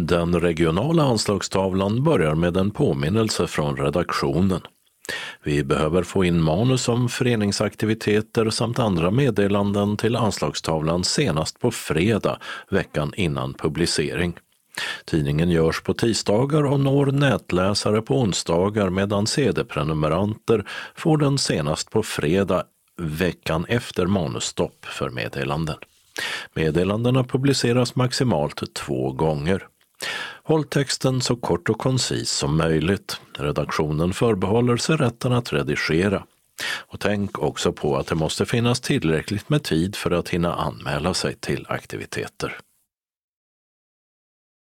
Den regionala anslagstavlan börjar med en påminnelse från redaktionen. Vi behöver få in manus om föreningsaktiviteter samt andra meddelanden till anslagstavlan senast på fredag veckan innan publicering. Tidningen görs på tisdagar och når nätläsare på onsdagar medan CD-prenumeranter får den senast på fredag veckan efter manusstopp för meddelanden. Meddelandena publiceras maximalt 2 gånger. Håll texten så kort och koncis som möjligt. Redaktionen förbehåller sig rätten att redigera. Och tänk också på att det måste finnas tillräckligt med tid för att hinna anmäla sig till aktiviteter.